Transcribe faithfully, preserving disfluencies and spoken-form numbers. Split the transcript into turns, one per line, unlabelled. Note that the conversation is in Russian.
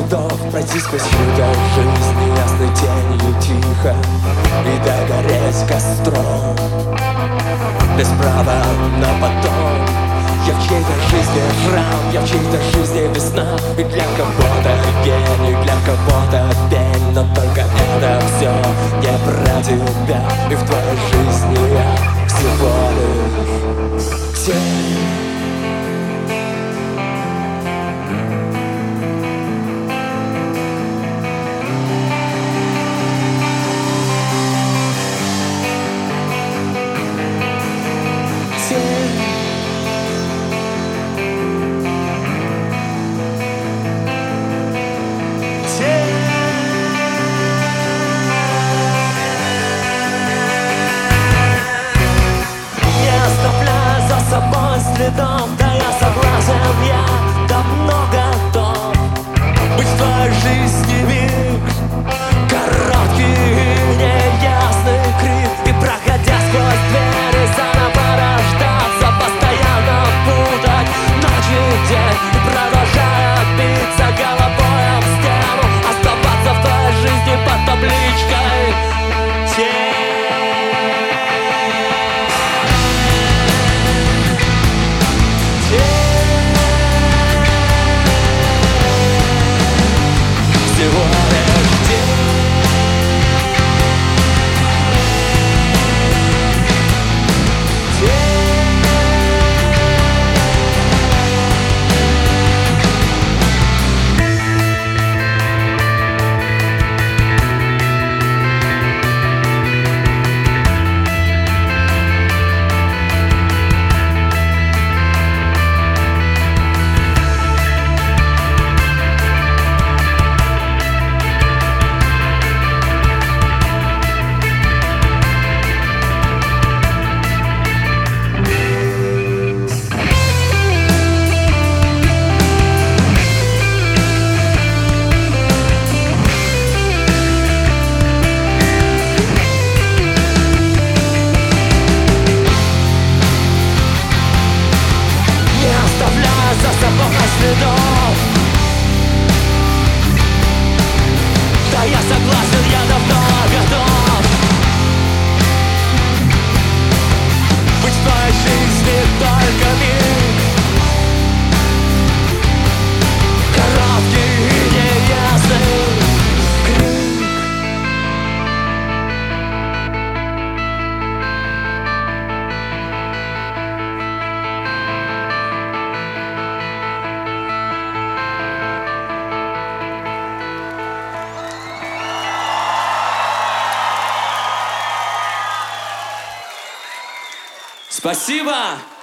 следов, пройти сквозь чудо жизни ясной тенью тихо и догореть костром без права на потом. Я в чьей-то жизни храм, я в чьей-то жизни весна, и для кого-то гений, для кого-то пень, но только это все не про тебя, и в твоей жизни я всего лишь тень. Следом, да я согласен, я давно готов быть в твоей жизни миг, короткий и неясный крик, и проходя сквозь двери заново рождаться, постоянно путать ночь и день, и продолжая биться головой об стену, оставаться в твоей жизни под табличкой тень. Да я согласен, я давно готов быть в твоей жизни только миг, короткий и неясный крик. Спасибо!